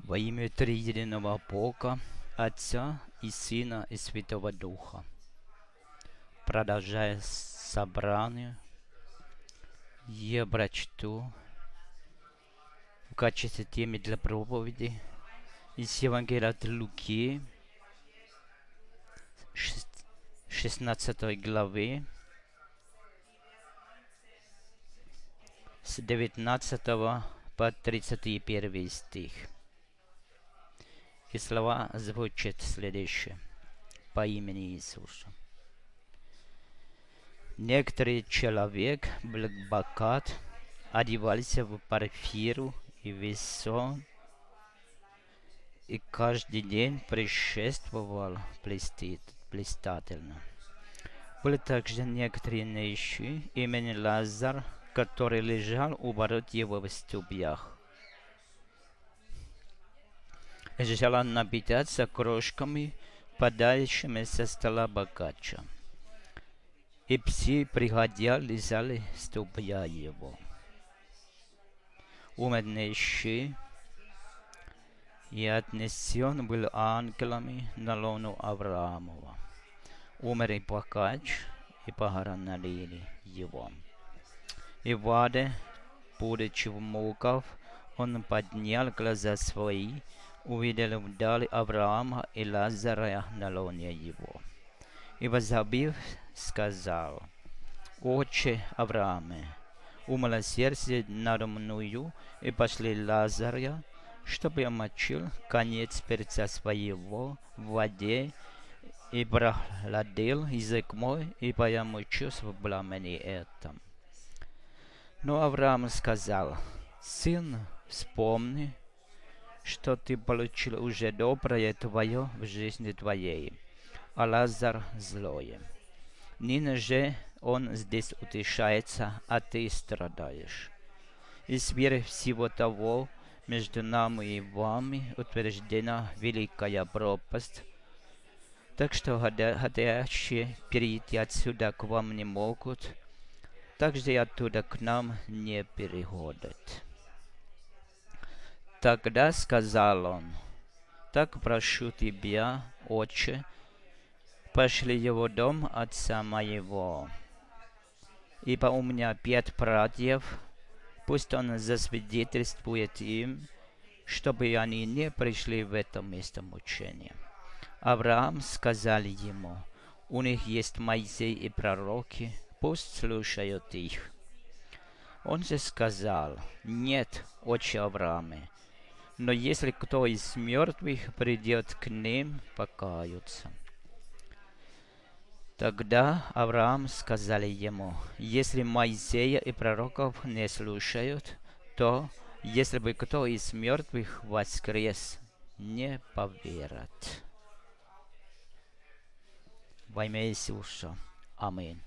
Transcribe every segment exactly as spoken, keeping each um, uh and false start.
Во имя Триединого Бога, Отца и Сына и Святого Духа. Продолжая собрание, я прочту в качестве темы для проповеди из Евангелия от Луки, шестнадцатой главы, с девятнадцатого по тридцать первый стих. И слова звучат следующие. По имени Иисуса. Некоторый человек был богат, одевался в парфиру и весон, и каждый день предшествовал блистательно. Был также некоторый нищий, имени Лазар, который лежал у ворот его в ступьях. Желал напитаться крошками, падающими со стола богача. И псы, приходя, лизали ступья его. Умер нищий, и отнесен был ангелами на лоно Авраамова. Умер и богач, и похоронили его. И в аде, будучи в муках, он поднял глаза свои, увидел вдали Авраама и Лазаря на лоне его. И воззрев, сказал: «Отче Аврааме, умилосердься надо мною, и пошли Лазаря, чтобы я мочил конец перца своего в воде, и прохладил язык мой, и помочусь в пламени этом». Но Авраам сказал: «Сын, вспомни, что ты получил уже доброе твое в жизни твоей, а Лазар злое. Ныне же он здесь утешается, а ты страдаешь. И сверх всего того, между нами и вами утверждена великая пропасть, так что ходящие перейти отсюда к вам не могут, также и оттуда к нам не переходят». Тогда сказал он: «Так прошу тебя, отче, пошли его в дом отца моего, ибо у меня пять братьев, пусть он засвидетельствует им, чтобы они не пришли в это место мучения». Авраам сказал ему: «У них есть Моисей и пророки, пусть слушают их». Он же сказал: «Нет, отче Аврааме, но если кто из мертвых придет к ним, покаются». Тогда Авраам сказал ему: «Если Моисея и пророков не слушают, то, если бы кто из мертвых воскрес, не поверят». Во имя Иисуса. Аминь.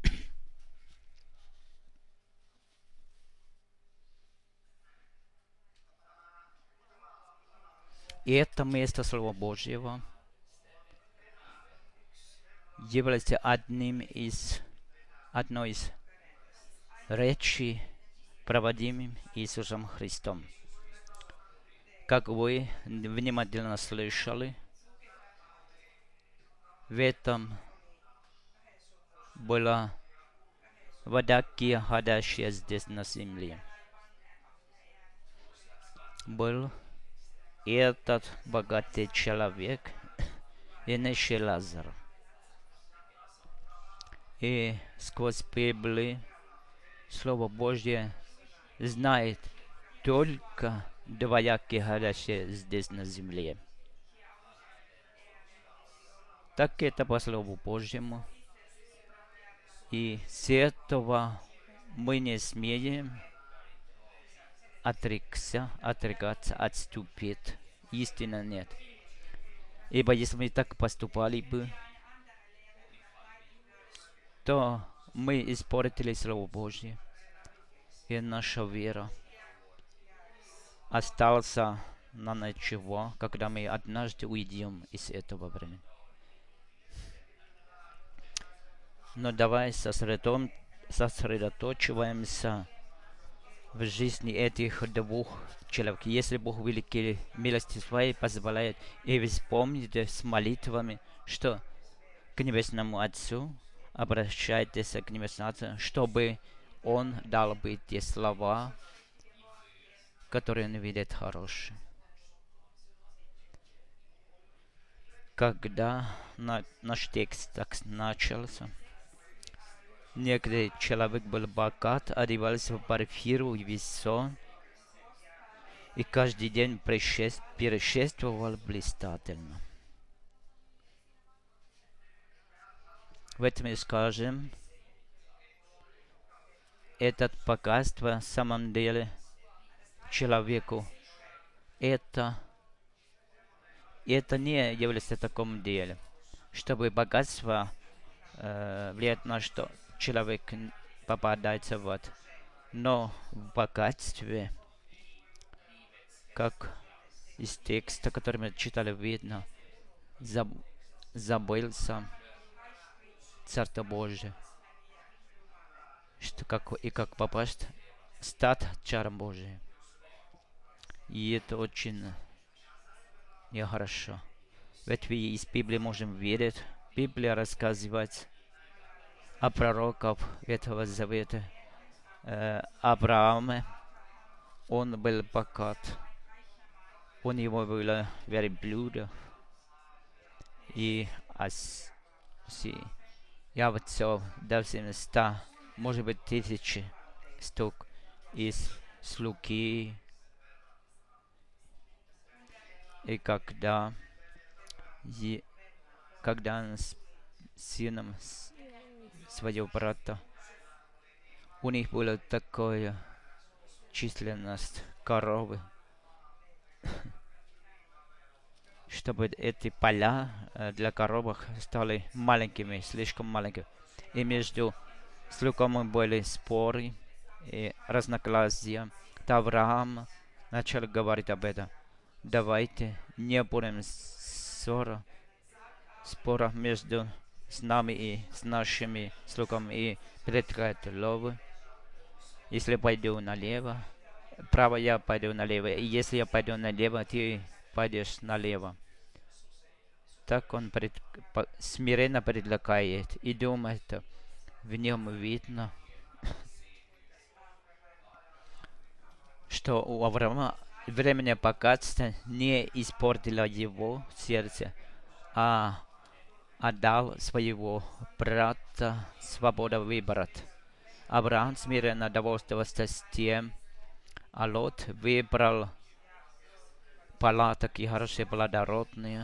И это место Слова Божьего является одним из, одной из речей, проводимым Иисусом Христом. Как вы внимательно слышали, в этом была вода, ходящая здесь на земле. Был этот богатый человек и нищий Лазар. И сквозь Библию Слово Божье знает только двоякие, ходящие здесь на земле. Так это по Слову Божьему. И с этого мы не смеем отрекся, отрекаться, отступить. Истины нет. Ибо если мы так поступали бы, то мы испортили Слово Божье, и наша вера осталась на ничего, когда мы однажды уйдем из этого времени. Но давай сосредоточиваемся в жизни этих двух человек. Если Бог великий милости своей позволяет, и вы вспомните с молитвами, что к Небесному Отцу обращайтесь к Небесному Отцу, чтобы Он дал бы те слова, которые Он видит хорошие. Когда на, наш текст так начался, некий человек был богат, одевался в парфиру и весон, и каждый день путешествовал блистательно. В этом и скажем, этот богатство в самом деле человеку это, это не является таком деле, чтобы богатство э, влияет на что человек попадается в ад. Но в богатстве, как из текста, который мы читали, видно, заб, забылся Царство Божие, что как, и как попасть, стать Царем Божиим. И это очень нехорошо. Ведь мы из Библии можем видеть, Библия рассказывает о пророках Ветхого Завета. Э, Аврааме, он был богат, у него было верблюдов и ос, и овцов до семисот, может быть, тысячи штук из слуги. И когда, и, когда он с сыном с, своего брата, у них была такая численность коровы, чтобы эти поля для коровок стали маленькими, слишком маленькими. И между слугами были споры и разногласия. То Авраам начал говорить об этом. Давайте не будем ссора, спора между с нами и с нашими слугами и предлагать ловы. Если пойду налево, право я пойду налево. И если я пойду налево, ты пойдешь налево. Так он пред, по, смиренно предлагает и думает, в нем видно, что у Авраама временное богатство не испортило его сердце, а отдал своего брата свободу выбрать. Авраам смиренно довольствовался с тем, а Лот выбрал поля такие хорошие, плодородные.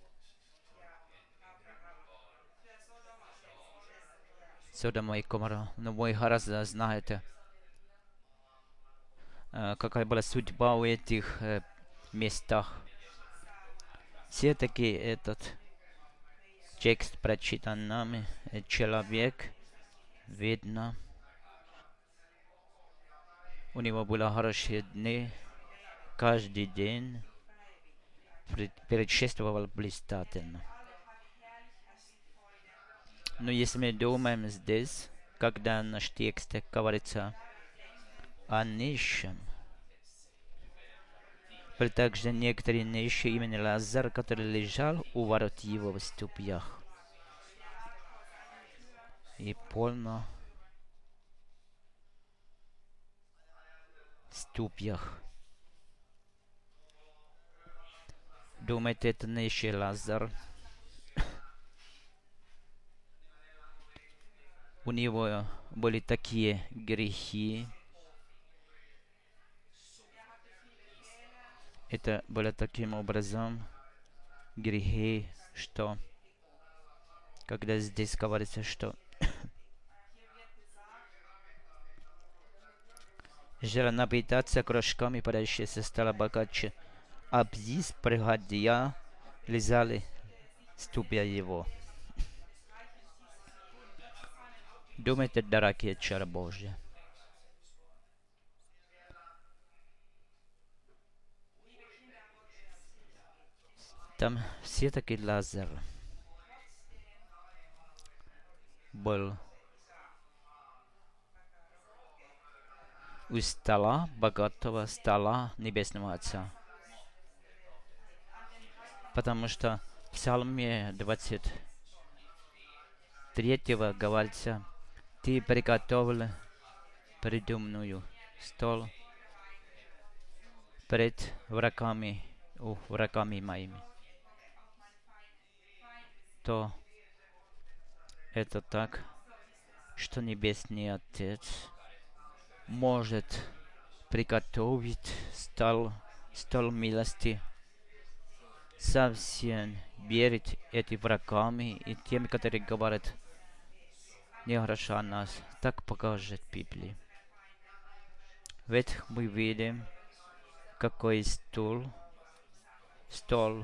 Содома и Гоморра. Но вы хорошо знаете, какая была судьба у этих э, местах. Все-таки этот текст прочитан нами, человек, видно, у него были хорошие дни, каждый день предшествовал блистательно. Но если мы думаем здесь, когда наш текст говорится о нищем, были также некоторые нищие, именно Лазар, который лежал у ворот его в ступьях. И полно ступьях. Думаете, это нищий Лазар? У него были такие грехи. Это было таким образом грехи, что когда здесь говорится, что жена питаться крошками, подающаяся стала богаче, а птиц, приходя, лизали ступья его. Думайте, дорогие чары Божьи, там все-таки Лазар был у стола, богатого стола Небесного Отца. Потому что в Псалме двадцать третьего говорится: «Ты приготовил предо мною стол пред врагами, у врагами моими». То это так, что Небесный Отец может приготовить стол, стол милости совсем перед этими врагами и теми, которые говорят нехорошо о нас. Так покажет Библия. Ведь мы видим, какой стол, стол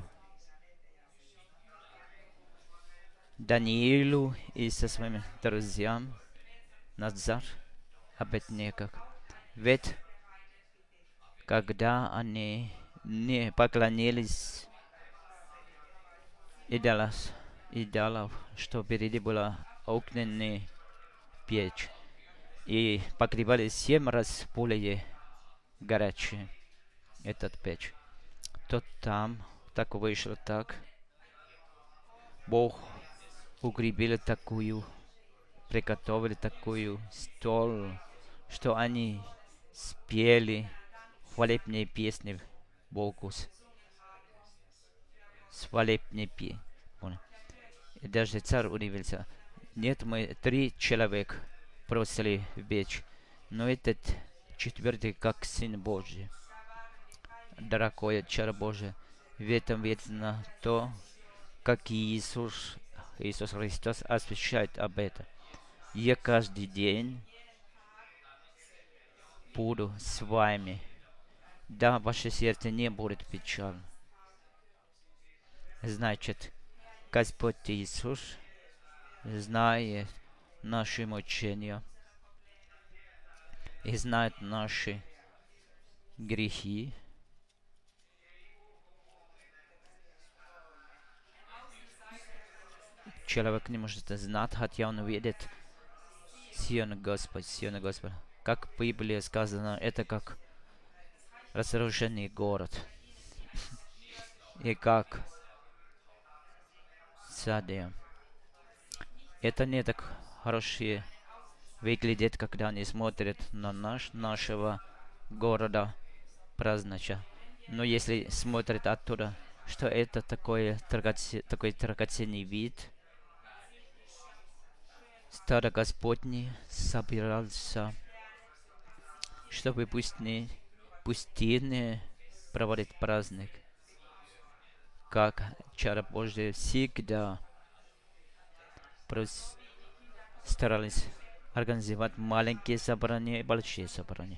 Даниилу и со своими друзьями Назар, Абедnego. Ведь когда они не поклонились идолов, идолов, что впереди была огненная печь, и погребали семь раз более горячей этот печь, то там так вышло так. Бог угребил такую, приготовили такую стол, что они спели хвалебные песни Богу. Хвалебные песни. И даже царь удивился. Нет, мы три человека бросили в печь, но этот четвертый как Сын Божий. Дорогой Царь Божий, в этом видно то, как Иисус, Иисус Христос освещает об этом. Я каждый день буду с вами. Да, ваше сердце не будет печально. Значит, Господь Иисус знает наши мучения и знает наши грехи. Человек не может знать, хотя он видит силный Господь, силный Господь. Как в Библии сказано, это как разрушенный город. И как сады. Это не так хорошо выглядит, когда они смотрят на наш, нашего города празднича. Но если смотрят оттуда, что это такое, такой драгоценный вид, стадо Господне собирался, чтобы пустыне, пустыне проводить праздник, как Царь Божий всегда старались организовать маленькие собрания и большие собрания.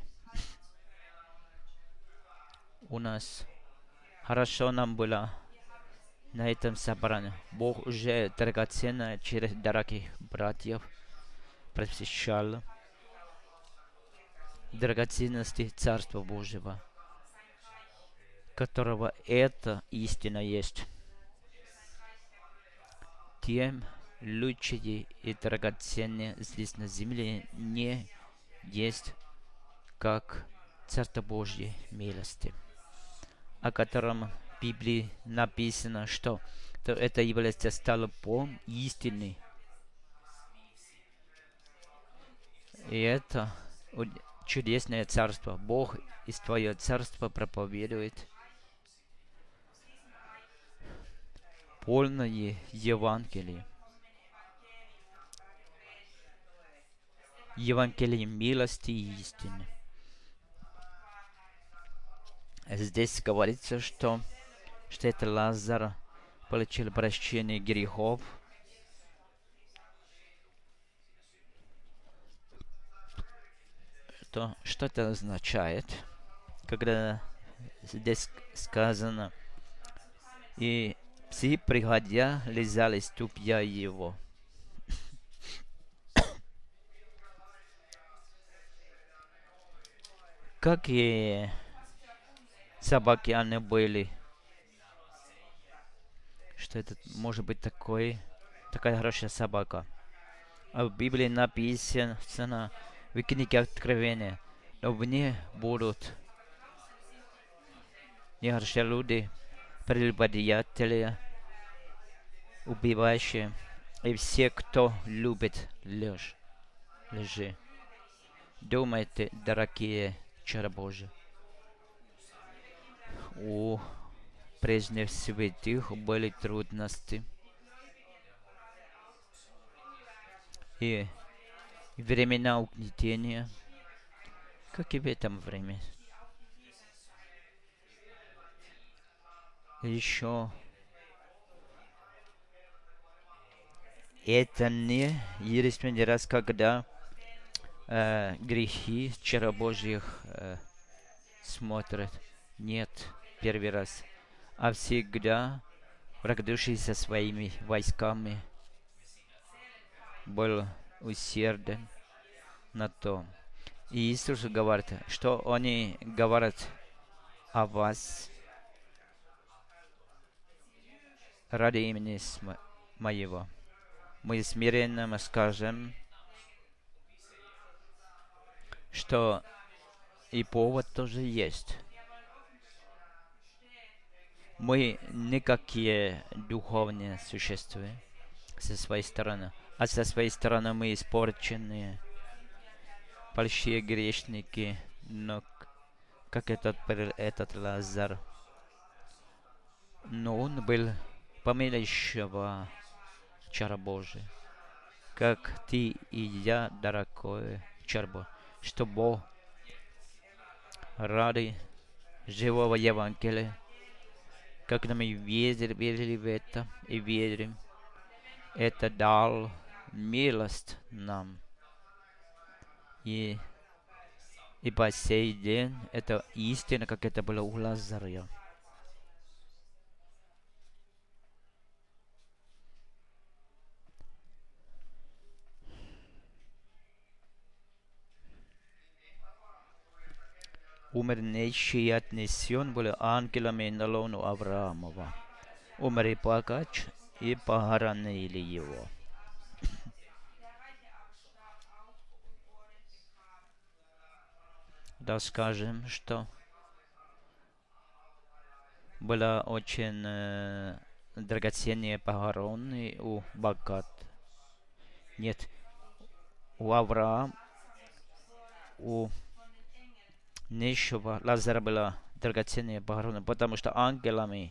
У нас хорошо нам было на этом собрании. Бог уже драгоценно через дорогих братьев просвещал драгоценности Царства Божьего, которого это истина есть. Тем лучшие и драгоценные здесь на земле не есть, как Царство Божьей милости, о котором в Библии написано, что то это является столпом истины. И это чудесное царство. Бог из твое царство проповедует полное Евангелие. Евангелие милости и истины. Здесь говорится, что, что это Лазарь получил прощение грехов. То, что это означает, когда здесь сказано, и все, приходя, лизали ступья его. Какие собаки они были? Что это может быть такой, такая хорошая собака? А в Библии написано в книге Откровения: Но в ней будут нехорошие люди, прелюбодеятели, убивающие, и все, кто любит ложь, лжи. Думайте, дорогие чары Божьи, у прежних святых были трудности и времена угнетения, как и в этом времени. Еще это не единственный раз, когда э, грехи чара Божьих э, смотрят. Нет, первый раз. А всегда врагдушийся своими войсками был усерден на то. И Иисус говорит, что они говорят о вас ради имени моего. Мы смиренно скажем, что и повод тоже есть. Мы никакие духовные существа со своей стороны, а со своей стороны мы испорченные, большие грешники, но как этот, этот Лазар. Но он был помиляющего чара Божия, как ты и я, дорогой чар Божий, что Бог ради живого Евангелия, когда мы верили в это и верим, это дал милость нам. И, и по сей день это истина, как это было у Лазаря. Умернейший и отнесен был ангелами на лоно Авраамова. Умер и плакач, и похоронили его. Да скажем, что было очень э, драгоценные похороны у богат. Нет, у Авраама, у нищего Лазара было драгоценные похороны, потому что ангелами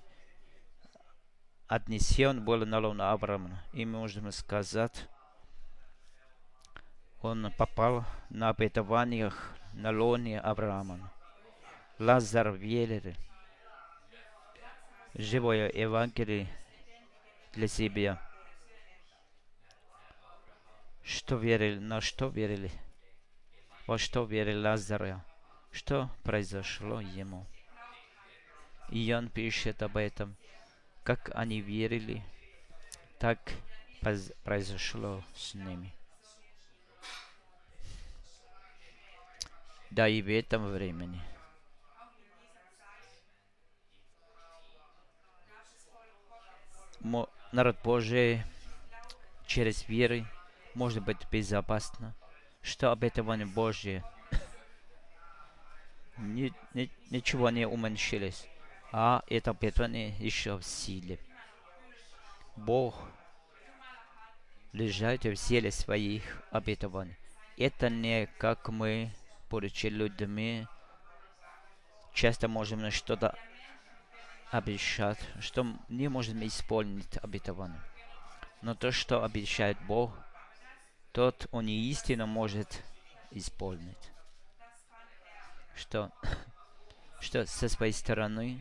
отнесен был на лоно Авраама. И мы можем сказать, он попал на обетованиях на лоне Авраама. Лазар верил живое Евангелие для себя. Что верили, на что верили? Во что верил Лазаря? Что произошло ему? И он пишет об этом. Как они верили, так произошло с ними. Да и в этом времени. Народ Божий через веру может быть безопасно, что обетование Божье ни, ни, ничего не уменьшилось, а это обетование еще в силе. Бог лежит в силе своих обетований. Это не как мы, будучи людьми, часто можем что-то обещать, что не можем исполнить обетование. Но то, что обещает Бог, тот Он истинно может исполнить. Что, что со своей стороны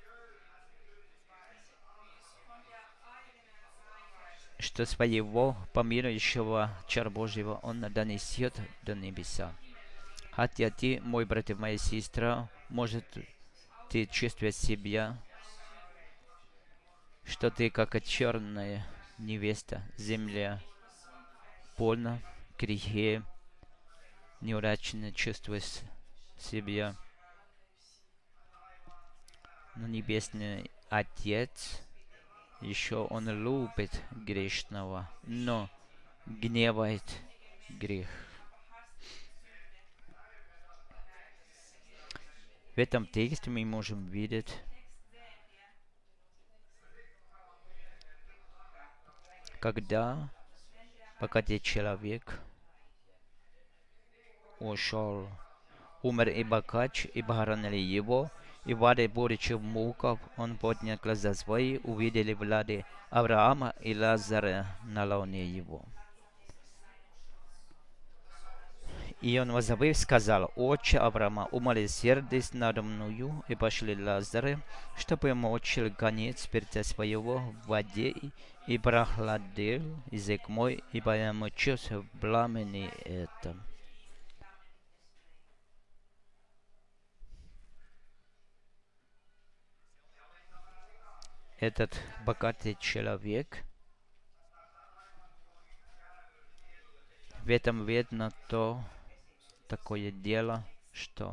что своего помилующего чар Божьего Он донесет до небеса. Хотя ты, мой брат и моя сестра, может, ты чувствуешь себя, что ты как черная невеста, земля, полна грехе, неудачно чувствуешь себя. Но Небесный Отец, еще Он любит грешного, но гневает грех. В этом тексте мы можем видеть, когда богатый человек ушел, умер и богач, и похоронили его, и воды, будучи в муках, он поднял глаза свои, увидели влады Авраама и Лазаря на лоне его. И он, воззовев, сказал: «Отче Авраама, умилосердись надо мною, и пошли Лазаря, чтобы мочил конец перца своего в воде, и прохладил язык мой, ибо я мучился в пламени этом». Этот богатый человек, в этом видно то такое дело, что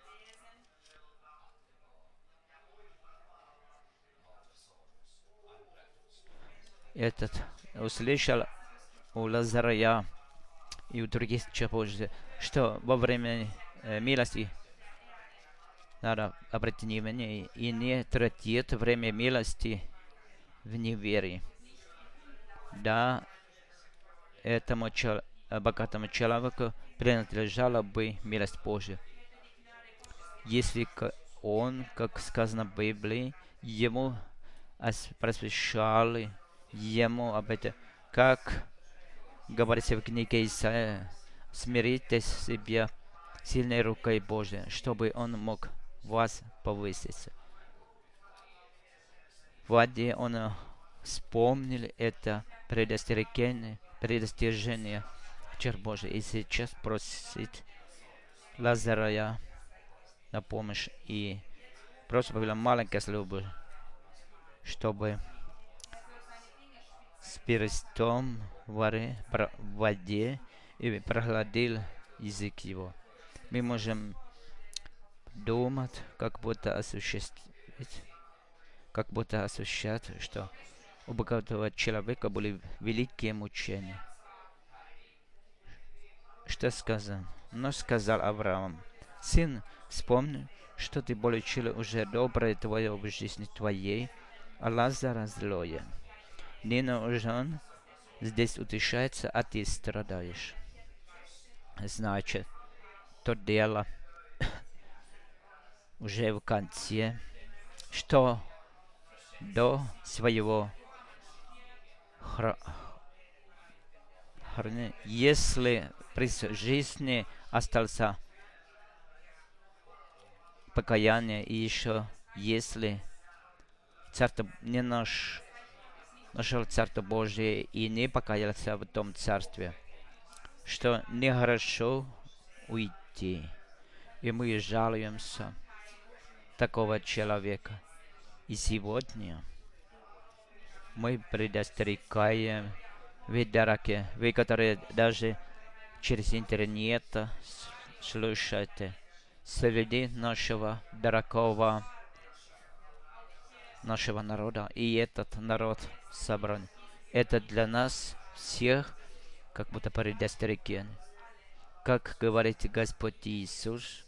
этот услышал у Лазаря и у других чапожей, что во время э, милости надо обратить внимание и не тратить время милости в неверии. Да, этому чел- богатому человеку принадлежала бы милость Божия, если он, как сказано в Библии, ему просвещали, ему об этом, как говорится в книге Исаия: «Смиритесь себя сильной рукой Божией, чтобы Он мог вас повысить». В воде он вспомнил это предостережение, предостережение чар Божий, и сейчас просит Лазаря на помощь, и просто было маленькое слово, чтобы с перстом в воде и прохладил язык его. Мы можем думать, как будто осуществить, как будто осуществлять, что у богатого человека были великие мучения. Что сказано? Но сказал Авраам: «Сын, вспомни, что ты получил уже доброе твое в жизни твоей, а Лазара злое. Ныне уже он здесь утешается, а ты страдаешь». Значит, то дело уже в конце, что до своего хра... храни... если при жизни остался покаяние, и еще если царство не наш, нашел Царство Божие и не покаялся в том царстве, что нехорошо уйти. И мы жалуемся такого человека. И сегодня мы предостерегаем, вы, дорогие, вы, которые даже через интернет слушаете, среди нашего дорогого нашего народа, и этот народ собран. Это для нас всех как будто предостережение. Как говорит Господь Иисус,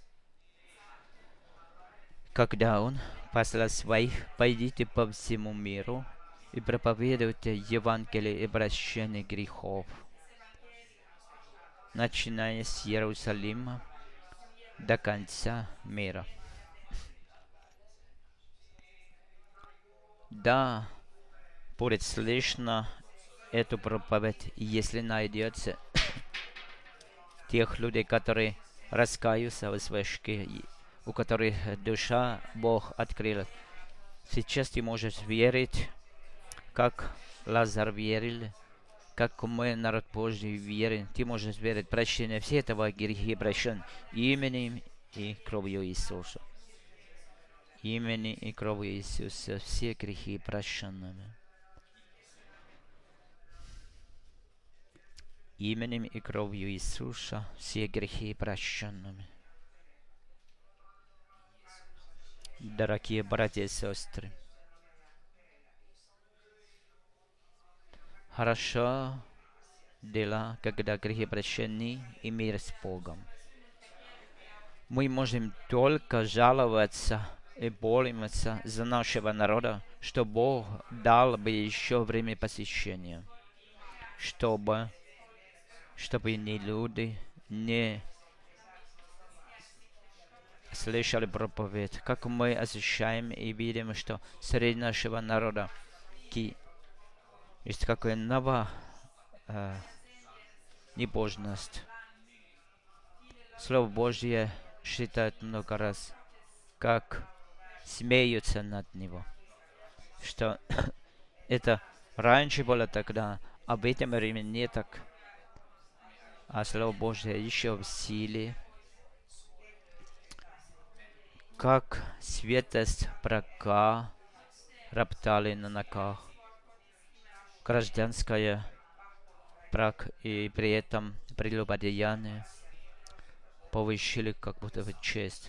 когда Он послал своих: «Пойдите по всему миру и проповедуйте Евангелие и прощение грехов, начиная с Иерусалима до конца мира». Да, будет слышно эту проповедь, если найдется тех людей, которые раскаются в своих грехах, у которых душа Бог открыл. Сейчас ты можешь верить, как Лазарь верил, как мы, народ Божий, верим. Ты можешь верить, прощение все этого грехи прощен именем и кровью Иисуса. Именем и кровью Иисуса все грехи прощенными. Именем и кровью Иисуса все грехи прощенными. Дорогие братья и сестры, хорошо дела, когда грехи прощены и мир с Богом. Мы можем только жаловаться и молимся за нашего народа, что Бог дал бы еще время посещения, чтобы, чтобы не люди не слышали проповедь, как мы ощущаем и видим, что среди нашего народа есть какая новая э, небожность. Слово Божье считают много раз, как смеются над него, что это раньше было тогда, а в этом времени не так. А Слово Божье еще в силе, как святость врага роптали на ногах, гражданская брак и при этом прелюбодеяние повысили как будто в честь.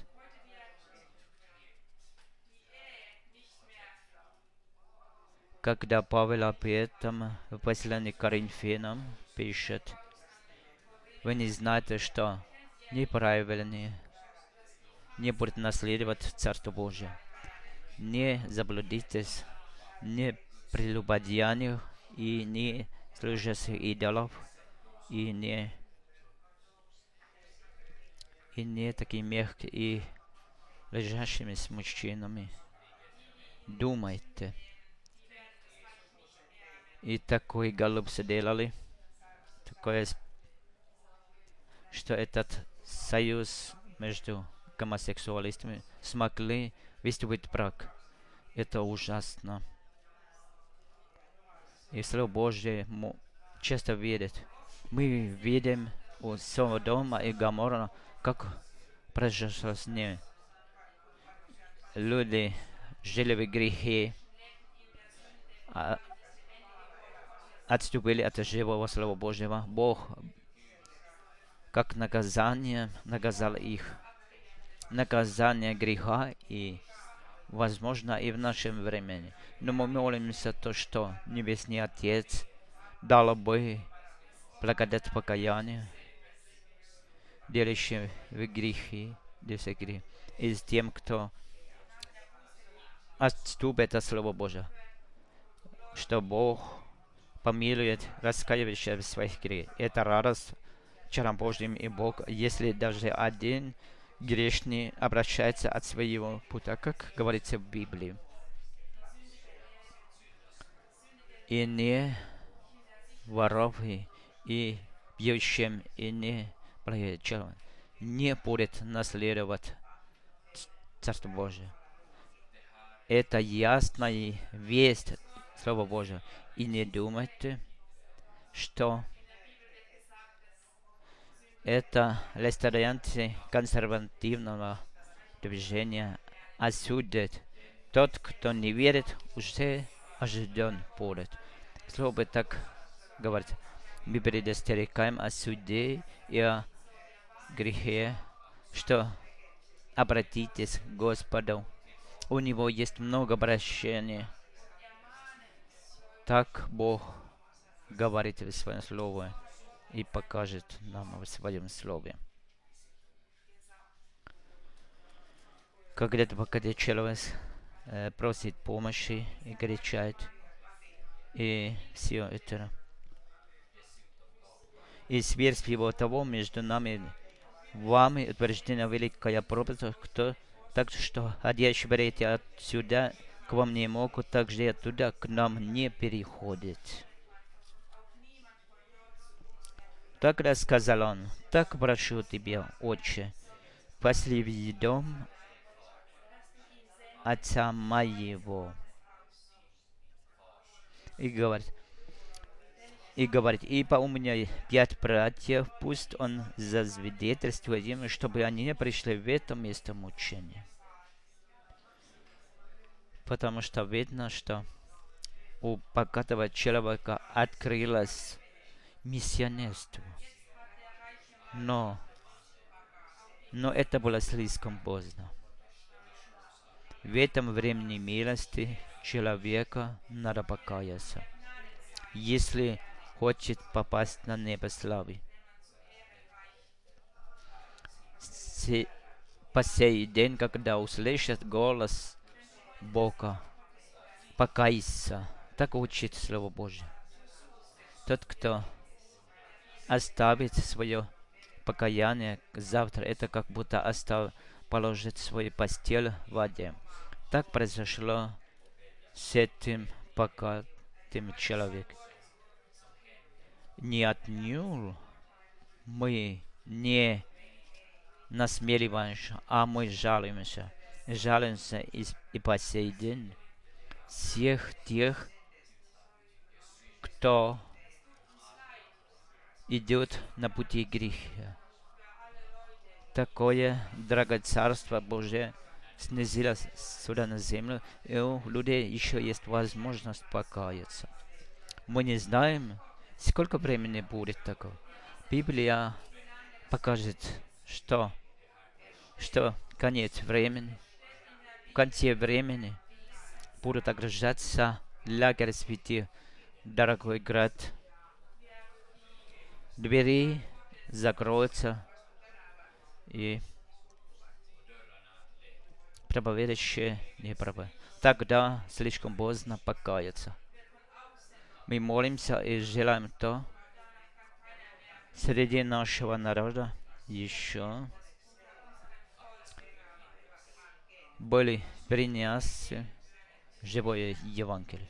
Когда Павел об этом в послании к Коринфянам пишет, вы не знаете, что неправильные не будут наследовать Царство Божие. Не заблудитесь, не прелюбодеяниях и не служащих идолов, и не, и не такие мягкие и лежащими с мужчинами. Думайте. И такой голубцы делали, такое, что этот союз между гомосексуалистами смогли выступить брак. Это ужасно. И Слово Божье часто видит. Мы видим у Содома и Гоморра, как произошло с ними. Люди жили в грехе, а отступили от живого Слова Божьего. Бог, как наказание, наказал их. Наказание греха и, возможно, и в нашем времени. Но мы молимся то, что Небесный Отец дал бы благодать покаяния, делящим в грехи, все грехи, и с тем, кто отступит от Слова Божьего, что Бог помилует раскаивающихся в своих грехах. Это радость чарам Божьим, и Бог, если даже один грешный обращается от своего пути, как говорится в Библии. И не воровы, и пьющим, и не благочестивым не будет наследовать Царство Божие. Это ясная весть Слова Божьего. И не думайте, что это лестерианцы консервативного движения осудят. Тот, кто не верит, уже ожиден будет. Слово так говорит. Мы предостерегаем о суде и о грехе, что обратитесь к Господу. У Него есть много прощения. Так Бог говорит в Своем Слове и покажет нам в Своем Слове. Когда-то, когда человек э, просит помощи и кричает, и все это. И сверх того между нами вами утверждена великая проповедь, кто так что ходящие братья отсюда к вам не могут, также и оттуда к нам не переходят. Тогда сказал он, так прошу тебя, отче, пошли в дом отца моего. И говорит, и говорит, ибо у меня пять братьев, пусть он засвидетельствует им, чтобы они не пришли в это место мучения. Потому что видно, что у богатого человека открылось миссионерство. Но, но это было слишком поздно. В этом времени милости человека надо покаяться, если хочет попасть на небо славы. по сей день, когда услышат голос Бога, покайся. Так учит Слово Божье. Тот, кто оставит свое покаяние завтра, это как будто остав, положит свою постель в воде. Так произошло с этим покатым человеком. Не отнюл мы не насмеливаемся, а мы жалуемся. Жалуемся и, и по сей день всех тех, кто идет на пути греха. Такое драгоцарство Божие снизилось сюда на землю, и у людей еще есть возможность покаяться. Мы не знаем, сколько времени будет такое. Библия покажет, что, что конец времени, в конце времени будут ограждаться лагерь святых, дорогой град. Двери закроются, и проповедующие не правы. Тогда слишком поздно покаяться. Мы молимся и желаем то, среди нашего народа еще были приняты живое Евангелие.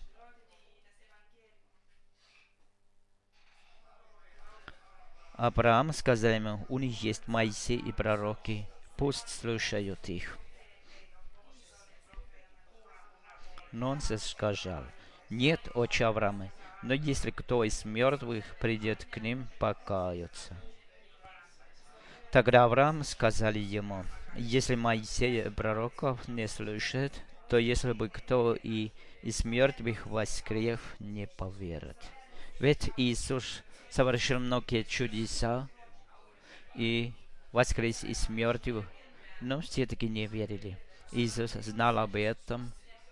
Авраам сказал ему: у них есть Моисей и пророки, пусть слушают их. Но он сказал: нет, отче Авраам, но если кто из мертвых придет к ним, покаются. Тогда Авраам сказал ему: если Моисей и пророков не слушает, то если бы кто и из мертвых воскрес, не поверит. Ведь Иисус совершил многие чудеса и воскрес из мертвых, но все-таки не верили. Иисус знал об этом.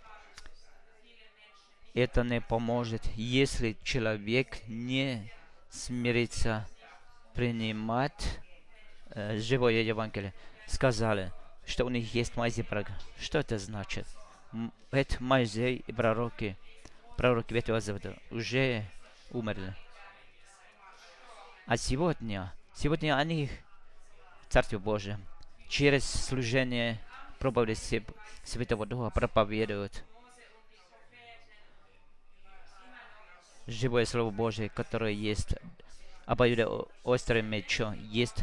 Это не поможет, если человек не смирится принимать э, живое Евангелие. Сказали, что у них есть Моисей и пророки. Что это значит? Это Моисей и пророки, пророки Ветхого Завета уже умерли. А сегодня, сегодня они в Царстве Божьем через служение проповеди Святого Духа проповедуют живое Слово Божие, которое есть обоюдоострым мечом, есть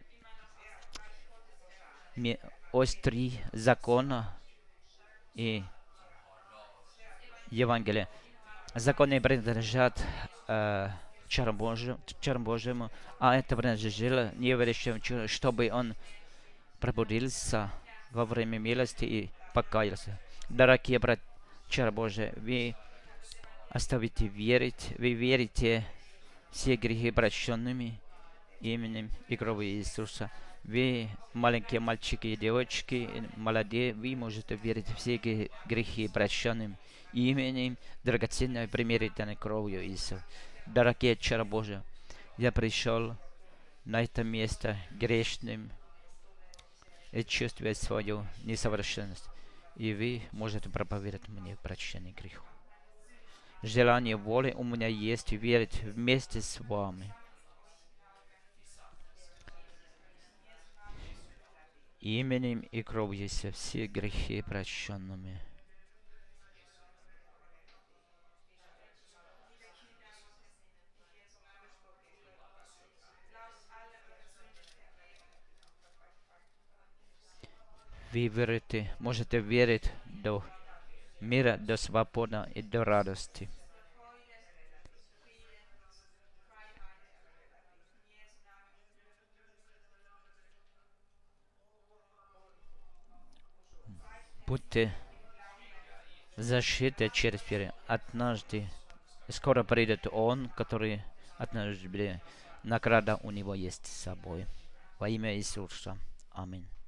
острый закон и Евангелие. Законы принадлежат э, чарам Божьему, чарам Божьему, а это принадлежало неверующему, чтобы он пробудился во время милости и покаялся. Дорогие братья, чары Божьи, вы оставите верить, вы верите все грехи прощенными именем и кровью Иисуса. Вы, маленькие мальчики и девочки, молодые, вы можете верить все грехи прощенным именем драгоценной примирительной кровью Иисуса. Дорогие чары Божьи, я пришел на это место грешным и чувствую свою несовершенность, и вы можете проповедовать мне прощение грехов. Желание воли у меня есть верить вместе с вами. Именем и кровью все грехи прощенными. Вы верите, можете верить до мира, до свободы и до радости. Будьте защиты через веру. Однажды скоро придет Он, который однажды награда у Него есть с собой. Во имя Иисуса. Аминь.